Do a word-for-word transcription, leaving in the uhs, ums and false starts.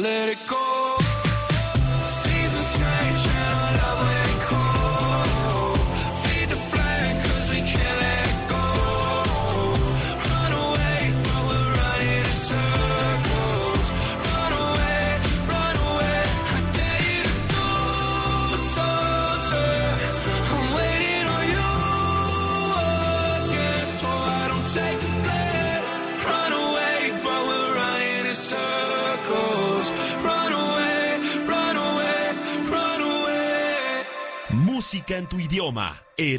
let it go. Seasons change and our love went cold. Feed the flame cause we can't let go. Run away but we're running in circles. Run away, run away, I dare you to go closer. I'm waiting on you again so I don't take the blame. Run away but we're running in circles. Run away, run away, run away. Música en tu idioma.